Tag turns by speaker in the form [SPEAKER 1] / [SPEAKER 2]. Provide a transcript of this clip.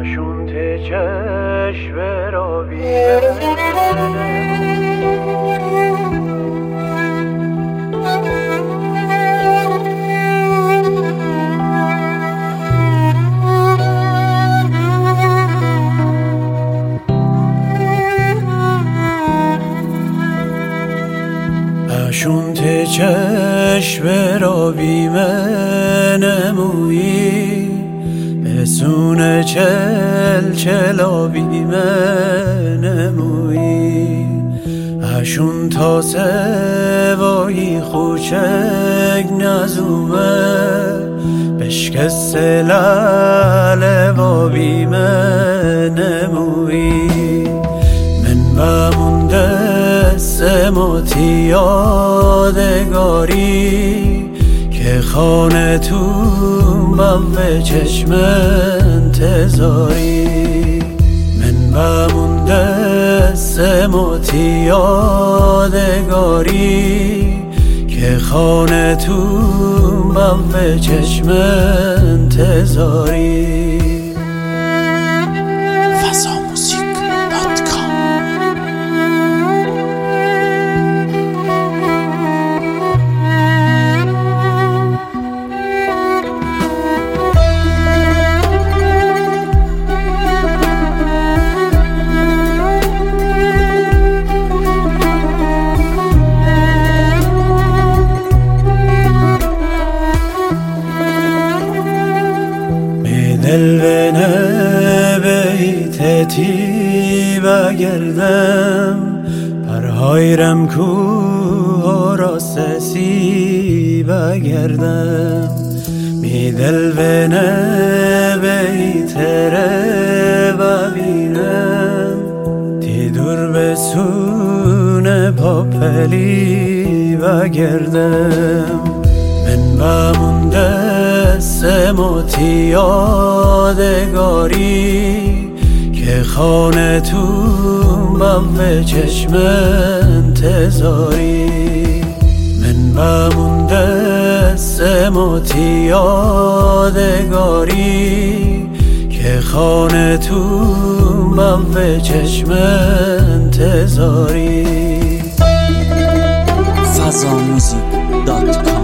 [SPEAKER 1] اشون ته چشم را بیبرم اشون ته چشم را بیمنمویی بسون چلا بیمنمویی اشون تا سوایی خوچک نزومه بشکست لعل و بیمنمویی من بمونده سموتی یادگاری که خانه تو من به چشم انتظاری من بمونده سموتی یادگاری که خانه تو من به چشم انتظاری دل به بیتتی بگردم پرهایرم کوه را سسی بگردم می دل به بیتره ببینم تی دور به سون پاپلی بگردم من بمونده سموتی یادگاری که خانه تو من به چشم انتظاری من بمونده سموتی یادگاری که خانه تو من به چشم انتظاری
[SPEAKER 2] fazamuzik.com